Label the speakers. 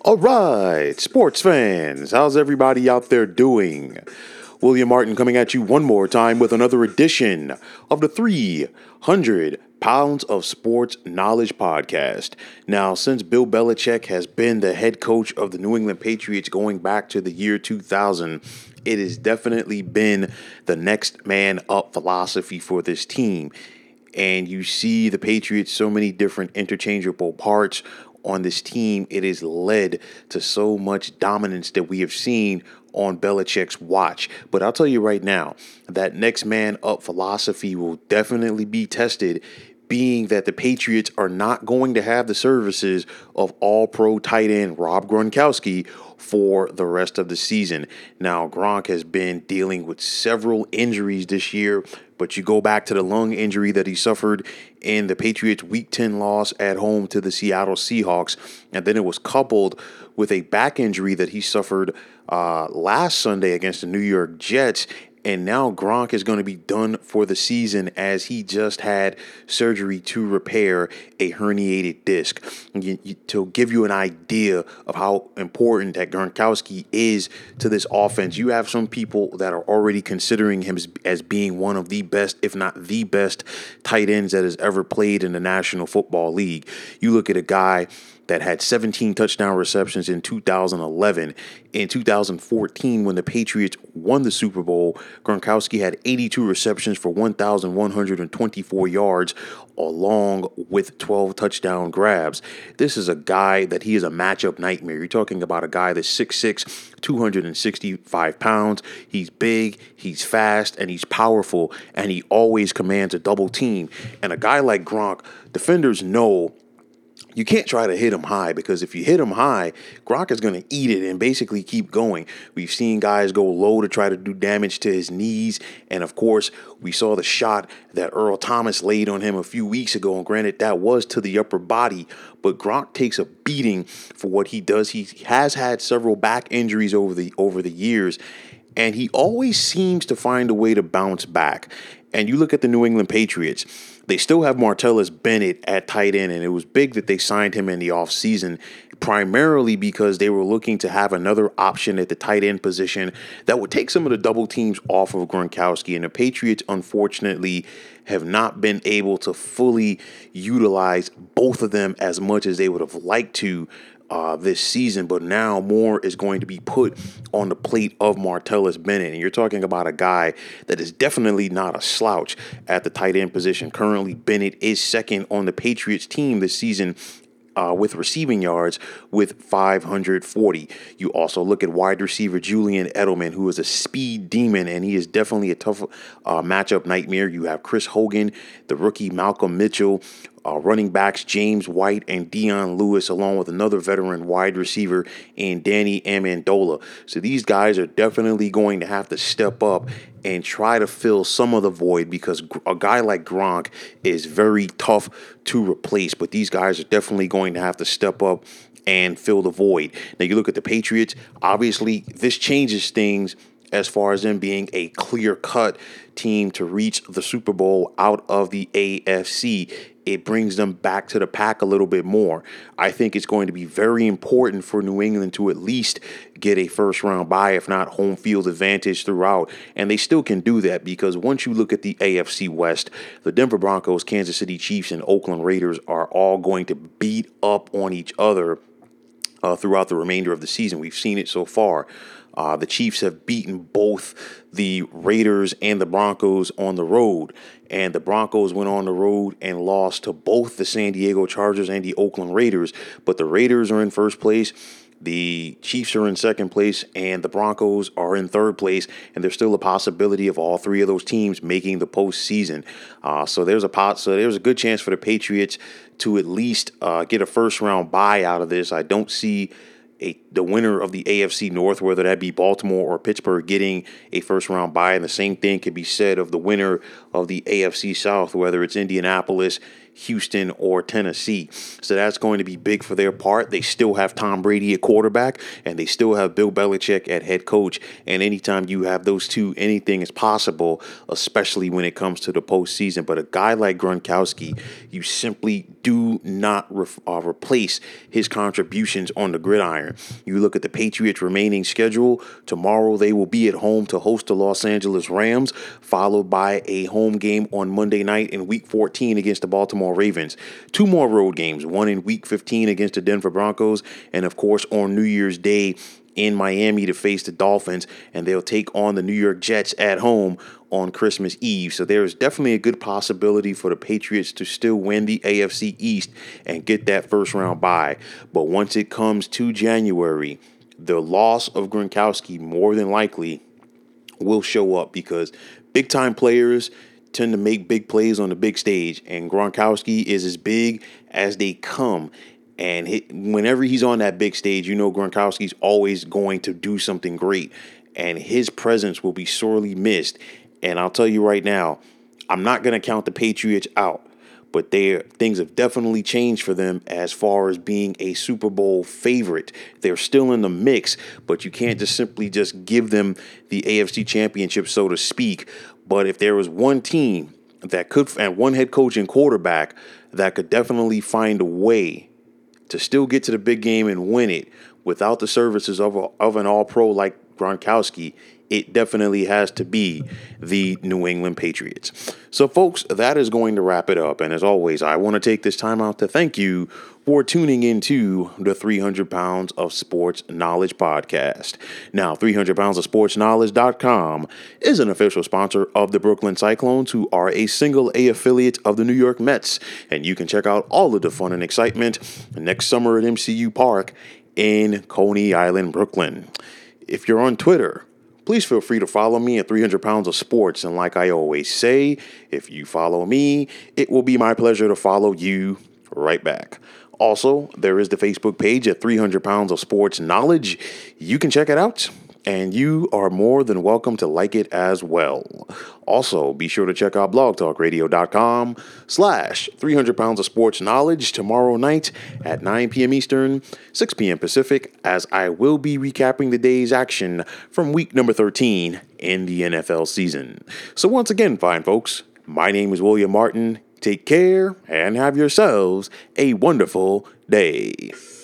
Speaker 1: All right, sports fans, how's everybody out there doing? William Martin coming at you one more time with another edition of the 300 Pounds of Sports Knowledge podcast. Now, since Bill Belichick has been the head coach of the New England Patriots going back to the year 2000, it has definitely been the next man up philosophy for this team. And you see the Patriots, so many different interchangeable parts on this team. It has led to so much dominance that we have seen on Belichick's watch. But I'll tell you right now, that next man up philosophy will definitely be tested, being that the Patriots are not going to have the services of all-pro tight end Rob Gronkowski for the rest of the season. Now, Gronk has been dealing with several injuries this year, but you go back to the lung injury that he suffered in the Patriots' Week 10 loss at home to the Seattle Seahawks, and then it was coupled with a back injury that he suffered last Sunday against the New York Jets. And now Gronk is going to be done for the season as he just had surgery to repair a herniated disc. To give you an idea of how important that Gronkowski is to this offense, you have some people that are already considering him as being one of the best, if not the best, tight ends that has ever played in the National Football League. You look at a guy that had 17 touchdown receptions in 2011. In 2014, when the Patriots won the Super Bowl, Gronkowski had 82 receptions for 1,124 yards, along with 12 touchdown grabs. This is a guy that he is a matchup nightmare. You're talking about a guy that's 6'6", 265 pounds. He's big, he's fast, and he's powerful, and he always commands a double team. And a guy like Gronk, defenders know you can't try to hit him high, because if you hit him high, Gronk is going to eat it and basically keep going. We've seen guys go low to try to do damage to his knees. And of course, we saw the shot that Earl Thomas laid on him a few weeks ago. And granted, that was to the upper body, but Gronk takes a beating for what he does. He has had several back injuries over the years, and he always seems to find a way to bounce back. And you look at the New England Patriots, they still have Martellus Bennett at tight end, and it was big that they signed him in the offseason, primarily because they were looking to have another option at the tight end position that would take some of the double teams off of Gronkowski. And the Patriots, unfortunately, have not been able to fully utilize both of them as much as they would have liked to this season, but now more is going to be put on the plate of Martellus Bennett. And you're talking about a guy that is definitely not a slouch at the tight end position. Currently, Bennett is second on the Patriots team this season with receiving yards with 540. You also look at wide receiver Julian Edelman, who is a speed demon, and he is definitely a tough matchup nightmare. You have Chris Hogan, the rookie Malcolm Mitchell, running backs James White and Dion Lewis, along with another veteran wide receiver in Danny Amendola. So these guys are definitely going to have to step up and try to fill some of the void, because a guy like Gronk is very tough to replace. But these guys are definitely going to have to step up and fill the void. Now, you look at the Patriots, obviously this changes things as far as them being a clear-cut team to reach the Super Bowl out of the AFC. It brings them back to the pack a little bit more. I think it's going to be very important for New England to at least get a first-round bye, if not home field advantage throughout. And they still can do that, because once you look at the AFC West, the Denver Broncos, Kansas City Chiefs, and Oakland Raiders are all going to beat up on each other throughout the remainder of the season. We've seen it so far. The Chiefs have beaten both the Raiders and the Broncos on the road, and the Broncos went on the road and lost to both the San Diego Chargers and the Oakland Raiders. But the Raiders are in first place, the Chiefs are in second place, and the Broncos are in third place, and there's still a possibility of all three of those teams making the postseason. So there's a good chance for the Patriots to at least get a first-round bye out of this. I don't see the winner of the AFC North, whether that be Baltimore or Pittsburgh, getting a first-round bye. And the same thing could be said of the winner of the AFC South, whether it's Indianapolis, Houston or Tennessee. So that's going to be big for their part. They still have Tom Brady at quarterback, and they still have Bill Belichick at head coach. And anytime you have those two, anything is possible, especially when it comes to the postseason. But a guy like Gronkowski, you simply do not replace his contributions on the gridiron. You look at the Patriots' remaining schedule. Tomorrow they will be at home to host the Los Angeles Rams, followed by a home game on Monday night in Week 14 against the Baltimore Ravens. Two more road games, one in Week 15 against the Denver Broncos, and of course on New Year's Day in Miami to face the Dolphins, and they'll take on the New York Jets at home on Christmas Eve. So there is definitely a good possibility for the Patriots to still win the AFC East and get that first round bye. But once it comes to January, the loss of Gronkowski more than likely will show up, because big time players tend to make big plays on the big stage, and Gronkowski is as big as they come. And whenever he's on that big stage, you know Gronkowski's always going to do something great, and his presence will be sorely missed. And I'll tell you right now, I'm not going to count the Patriots out, but things have definitely changed for them as far as being a Super Bowl favorite. They're still in the mix, but you can't just simply just give them the AFC Championship, so to speak. But if there was one team that could, and one head coach and quarterback that could definitely find a way to still get to the big game and win it without the services of an all-pro like Gronkowski, it definitely has to be the New England Patriots. So, folks, that is going to wrap it up. And as always, I want to take this time out to thank you for tuning into the 300 Pounds of Sports Knowledge podcast. Now, 300poundsofsportsknowledge.com is an official sponsor of the Brooklyn Cyclones, who are a single A affiliate of the New York Mets. And you can check out all of the fun and excitement next summer at MCU Park in Coney Island, Brooklyn. If you're on Twitter, please feel free to follow me at 300 Pounds of Sports. And like I always say, if you follow me, it will be my pleasure to follow you right back. Also, there is the Facebook page at 300 Pounds of Sports Knowledge. You can check it out, and you are more than welcome to like it as well. Also, be sure to check out blogtalkradio.com/300 Pounds of Sports Knowledge tomorrow night at 9 p.m. Eastern, 6 p.m. Pacific, as I will be recapping the day's action from week number 13 in the NFL season. So once again, fine folks, my name is William Martin. Take care and have yourselves a wonderful day.